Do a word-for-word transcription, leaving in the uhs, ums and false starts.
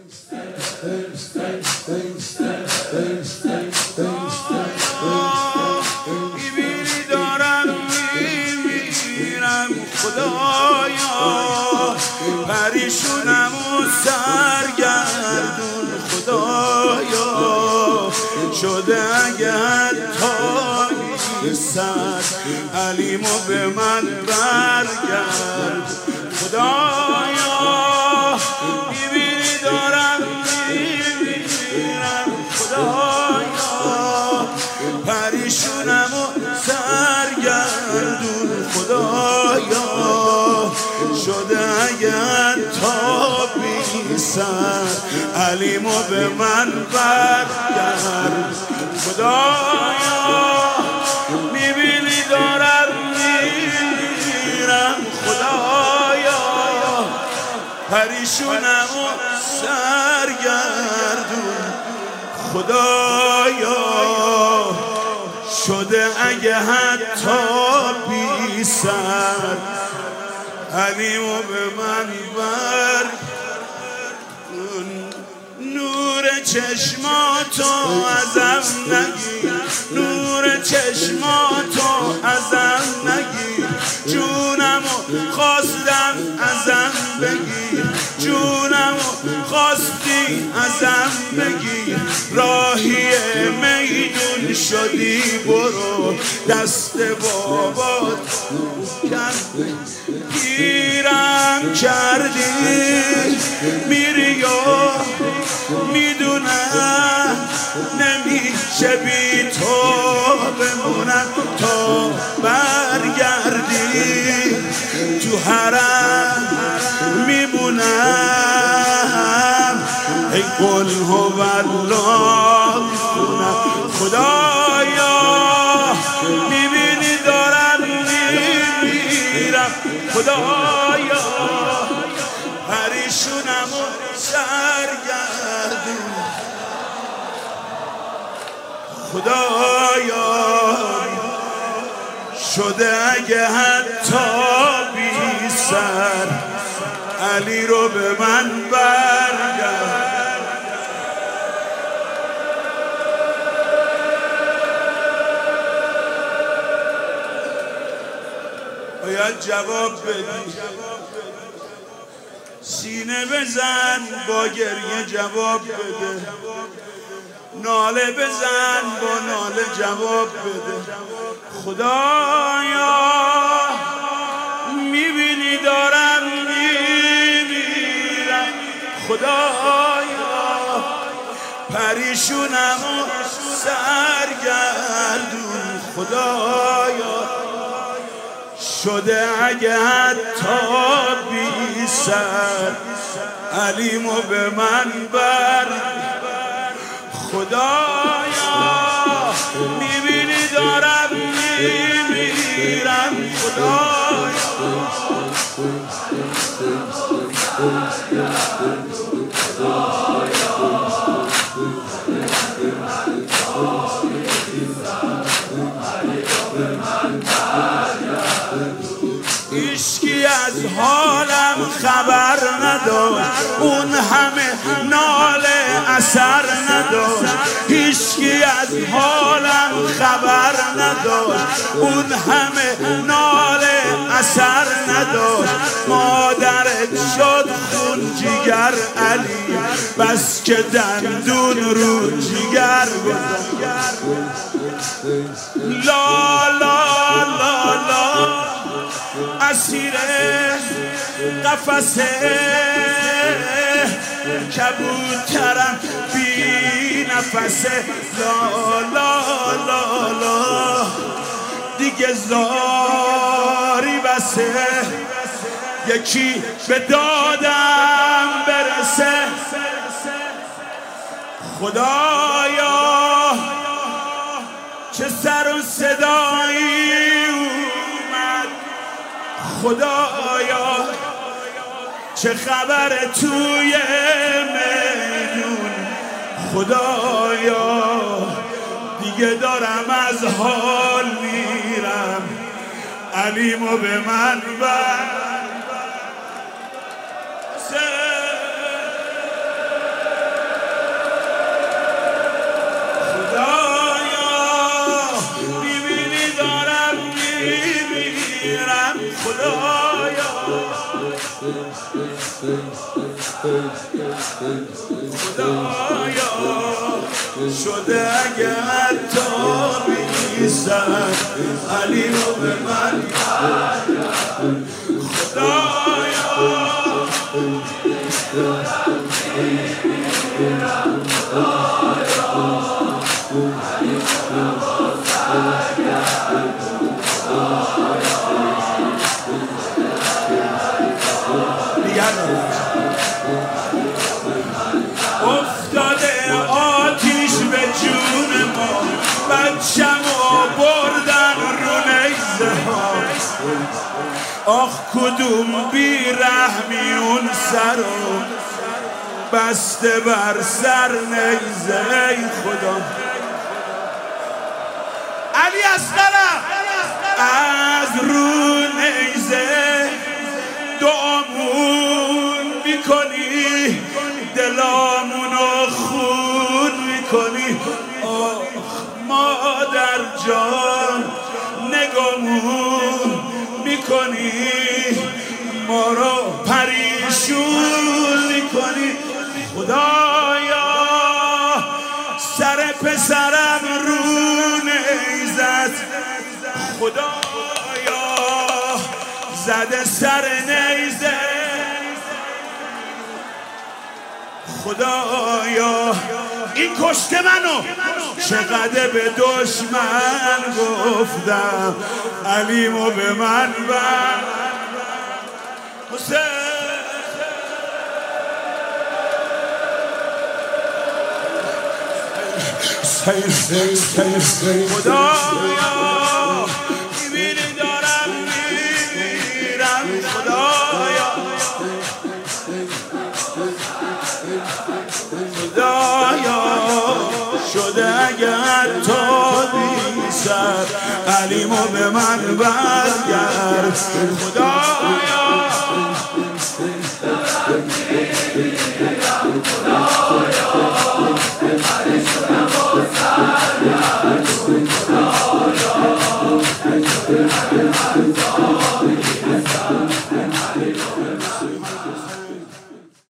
میبینی دارم میمیرم خدایا، پریشونم و سرگردون خدایا، شده اگه حتی بی سر علیمو به من برگرد خدایا. میبینی دارم میمیرم خدایا، پریشونم و سرگردون خدایا، شده اگه حتی بی سر علیمو به من برگرد خدایا. میبینی دارم میرم خدایا، پریشونم و سرگردون خدایا، شده اگه حتی بی سر علیمو به من برگرد. نور چشماتو ازم نگیر، نور چشماتو ازم نگیر، جونمو خواستم ازم بگیر، جونمو خواستی ازم بگیر. راهی میدون شدی برو، دست بابات کرد گیرم کردی، میری و میدونم نمیشه بی تو بمونم تا برگردی. تو حرم میمونم ای قل هو الله میخونم خدایا. میبینی دارم میمیرم خدایا، پریشونم و سرگردون خدایا، شده اگه حتی بی سر علی رو به من برگرد. باید جواب بدی، سینه بزن با گریه جواب بده، ناله بزن با ناله جواب بده خدایا. میبینی دارم میمیرم خدایا، پریشونم و سرگردون خدایا، شده اگه حتی بی سر علیمو به من برگرد خدایا. میبینی دارم میمیرم خدایا، هیچکی از حالم خبر نداشت، اون همه ناله اثر نداشت. هیچکی از حالم خبر نداشت، اون همه ناله اثر نداشت. مادرت شد خون جگر علی، بس که دندون رو جگر گذاشت. لا لا لا لا اسیر قفسه کبوترم بی نفسه. لا لا لا لا دیگه زاری بسه، یکی به دادم برسه خدایا. چه سر و صدایی اومد خدایا، چه خبر توی میدون خدایا. دیگه دارم از حال میرم علیمو به من بر خدایا شده اگه حتی بی‌سر علی رو به من خدایا افتاده آتیش به جون ما بچه‌مو بردن رو نیزه ها آخ کدوم بی‌رحمی اون سرو بسته بر سر نیزه ای خدا علی اصغرم از رو نیزه دعامون میکنی دلامونو خون میکنی آخ مادر جان نگامون میکنی ما رو پریشون میکنی خدایا سر پسرم رو نیزت خدایا زده سر نیزه خدایا این کشته منو چقدر به دشمن گفتم علیمو به من بر حسین خدایا میبینی دارم میرم خدایا خدایا شده اگر تا بی‌سر علیمو به من برگرد خدایا